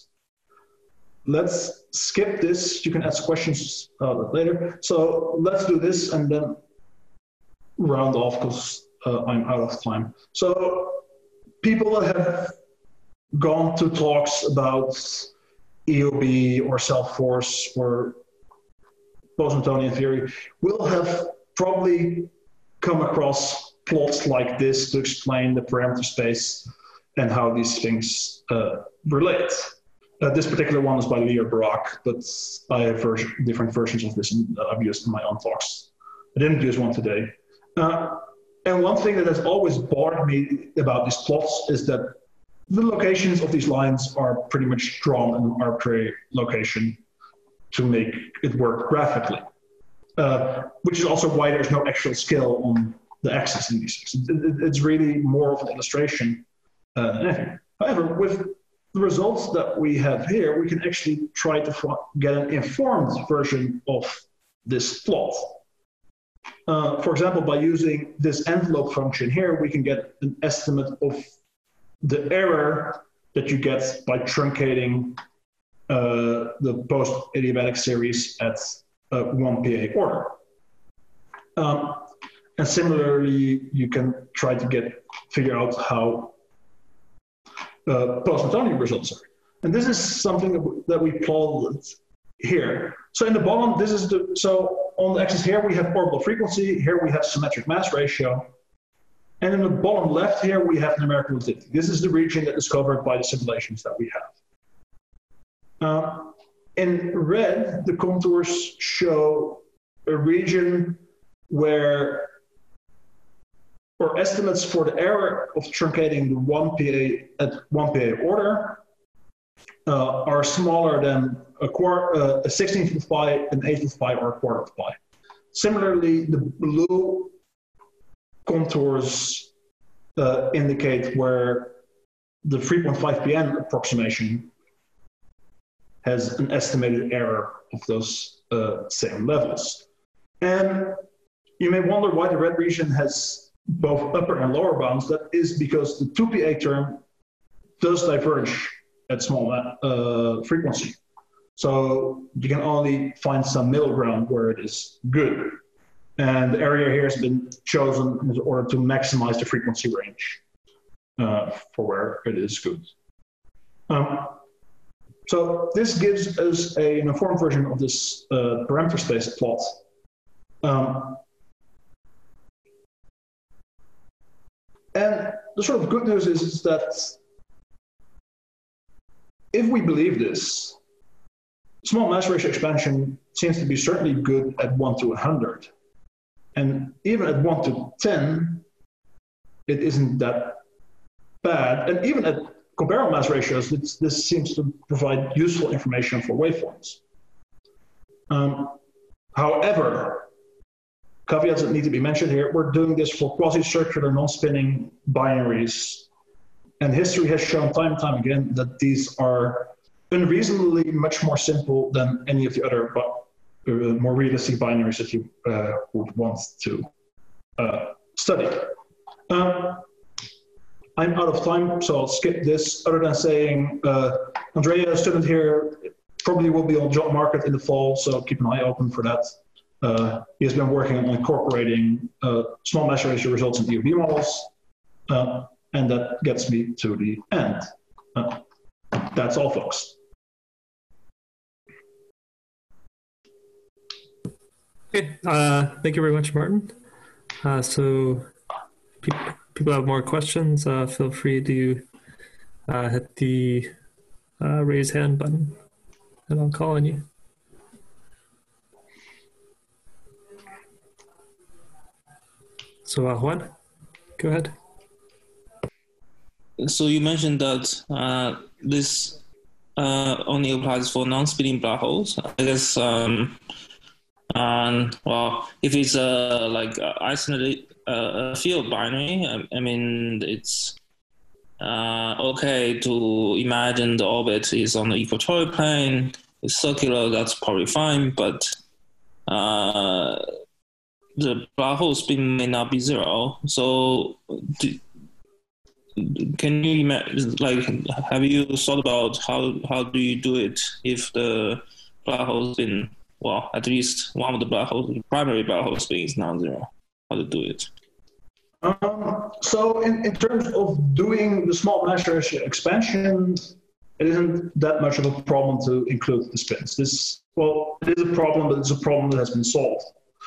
let's skip this. You can ask questions later. So let's do this and then round off because I'm out of time. So people that have gone to talks about EOB or self-force or post-Newtonian theory will have probably come across plots like this to explain the parameter space and how these things relate. This particular one is by Lear Barak, but I have different versions of this and I've used in my own talks. I didn't use one today. And one thing that has always bothered me about these plots is that the locations of these lines are pretty much drawn in an arbitrary location to make it work graphically, which is also why there's no actual scale on the axis in these things. It's really more of an illustration than anything. However, with the results that we have here, we can actually try to get an informed version of this plot. For example, by using this envelope function here, we can get an estimate of the error that you get by truncating the post-adiabatic series at 1 PA order. And similarly, you can try to figure out how post-Newtonian results are. And this is something that we plotted here. So in the bottom, so on the axis here, we have orbital frequency. Here we have symmetric mass ratio. And in the bottom left here, we have numerical relativity. This is the region that is covered by the simulations that we have. In red, the contours show a region where, or estimates for the error of truncating the 1 PA at 1 PA order are smaller than a 16th of pi, an 8th of pi, or a quarter of pi. Similarly, the blue contours indicate where the 3.5 PN approximation has an estimated error of those same levels. And you may wonder why the red region has both upper and lower bounds. That is because the 2PA term does diverge at small frequency. So you can only find some middle ground where it is good. And the area here has been chosen in order to maximize the frequency range for where it is good. So this gives us an informed version of this parameter space plot. And the sort of good news is that if we believe this, small mass ratio expansion seems to be certainly good at 1 to 100. And even at 1 to 10, it isn't that bad. And even at comparable mass ratios, this seems to provide useful information for waveforms. However, caveats that need to be mentioned here, we're doing this for quasi-circular non-spinning binaries. And history has shown time and time again that these are unreasonably much more simple than any of the other more realistic binaries that you would want to study. I'm out of time, so I'll skip this, other than saying Andrea, a student here, probably will be on job market in the fall, so keep an eye open for that. He has been working on incorporating small mass ratio results in DOB models, and that gets me to the end. That's all, folks. Okay, thank you very much, Martin. So people have more questions, feel free to hit the raise hand button, and I'll call on you. So Juan, go ahead. So you mentioned that this only applies for non-spinning black holes. I guess, well, if it's like isolated field binary, I mean, it's okay to imagine the orbit is on the equatorial plane. It's circular, that's probably fine, but the black hole spin may not be zero. So can you imagine, like, have you thought about how do you do it if the black hole spin, well, at least one of the black holes, the primary black hole spin is non-zero? How to do it? So in terms of doing the small mass ratio expansion, it isn't that much of a problem to include the spins. Well, it is a problem, but it's a problem that has been solved.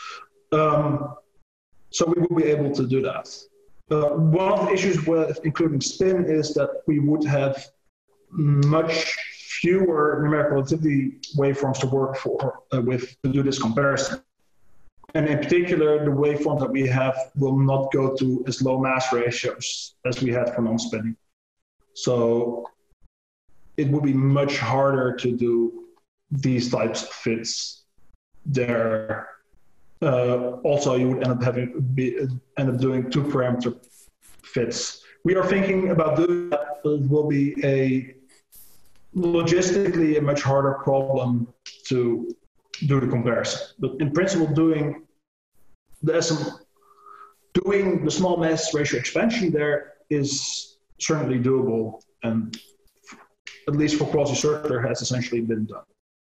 So we will be able to do that. One of the issues with including spin is that we would have much fewer numerical relativity waveforms to work with to do this comparison. And in particular, the waveforms that we have will not go to as low mass ratios as we had for non-spinning. So it would be much harder to do these types of fits there. also you would end up doing 2 parameter fits. We are thinking about doing that, but it will be logistically a much harder problem to do the comparison. But in principle, doing the small mass ratio expansion there is certainly doable, and at least for quasi-circular has essentially been done.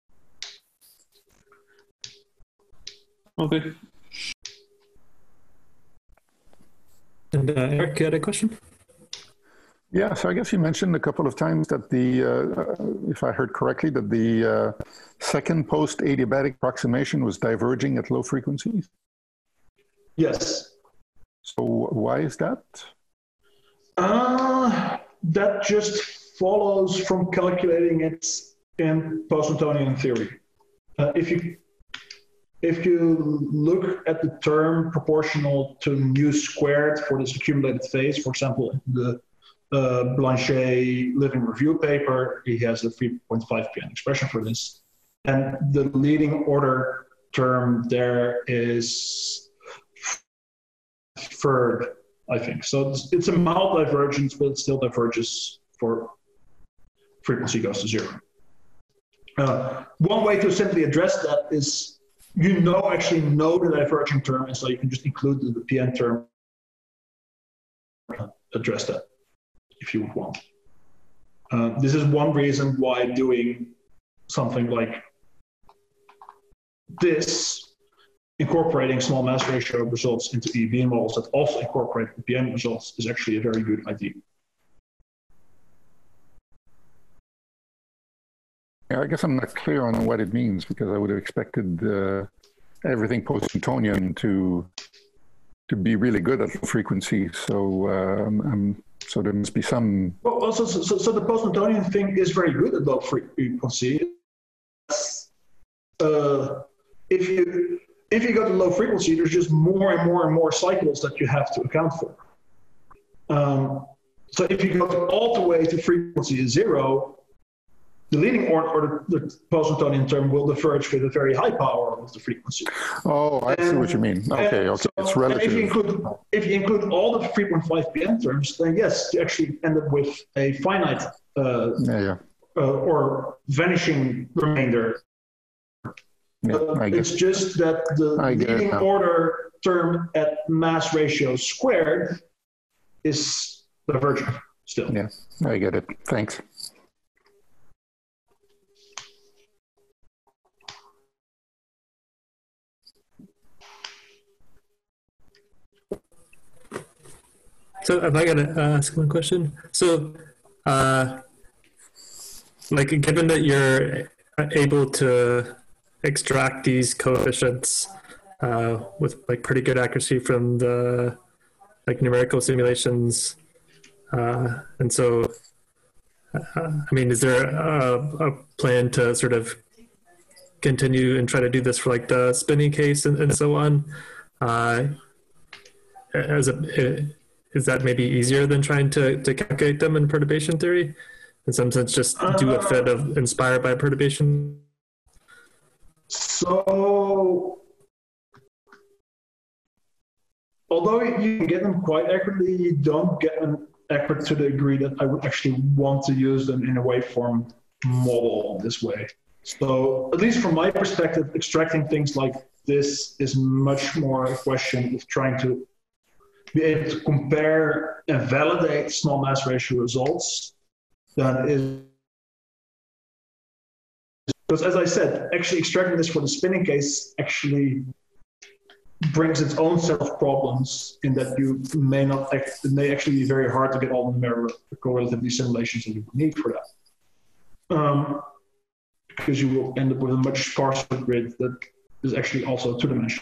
Okay. And Eric, you had a question? Yeah, so I guess you mentioned a couple of times that if I heard correctly, that the second post-adiabatic approximation was diverging at low frequencies. Yes. So why is that? That just follows from calculating it in post-Newtonian theory. If you look at the term proportional to mu squared for this accumulated phase, for example, the Blanchet Living Review paper, he has a 3.5 PN expression for this. And the leading order term there is third, I think. So it's a mild divergence, but it still diverges for frequency goes to 0. One way to simply address that is actually know the diverging term, and so you can just include the PN term, address that if you would want. This is one reason why doing something like this, incorporating small mass ratio results into EEB models that also incorporate the PN results, is actually a very good idea. Yeah, I guess I'm not clear on what it means, because I would have expected everything post-Newtonian to be really good at low frequency. So so there must be some. Well, so the post-Newtonian thing is very good at low frequency. If you go to low frequency, there's just more and more and more cycles that you have to account for. So if you go all the way to frequency 0, the leading or the post-Newtonian term will diverge with a very high power of the frequency. Oh, I see what you mean. Okay, okay, so it's relative. If you include all the 3.5 PN terms, then yes, you actually end up with a finite or vanishing remainder. Yeah, it's just that the leading order term at mass ratio squared is divergent still. Yeah, I get it. Thanks. So am I going to ask one question? So, like, given that you're able to extract these coefficients with like pretty good accuracy from the like numerical simulations, and so, I mean, is there a plan to sort of continue and try to do this for like the spinning case and so on? Is that maybe easier than trying to calculate them in perturbation theory? In some sense, just do a fit of inspired by perturbation? So, although you can get them quite accurately, you don't get them accurate to the degree that I would actually want to use them in a waveform model this way. So, at least from my perspective, extracting things like this is much more a question of trying to be able to compare and validate small mass ratio results than is. Because as I said, actually extracting this for the spinning case actually brings its own set of problems in that you it may actually be very hard to get all the numerical relativity simulations that you would need for that. Because you will end up with a much sparser grid that is actually also two-dimensional.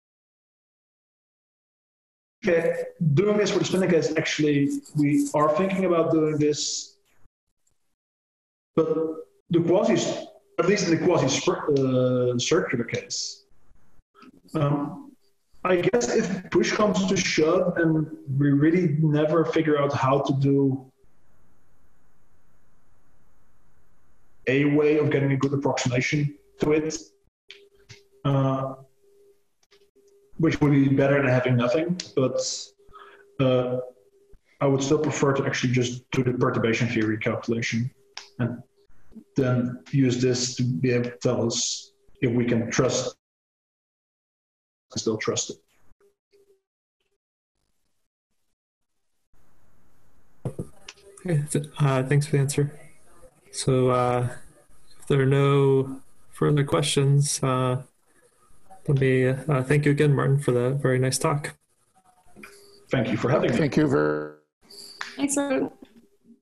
Okay, doing this for the spinning case, actually, we are thinking about doing this, but the at least in the quasi-circular case, I guess if push comes to shove and we really never figure out how to do a way of getting a good approximation to it, which would be better than having nothing, but I would still prefer to actually just do the perturbation theory calculation and then use this to be able to tell us if we can trust, still trust it. Okay, thanks for the answer. So if there are no further questions, let me thank you again, Martin, for that very nice talk. Thank you for having me. Thank you very Thanks, everyone.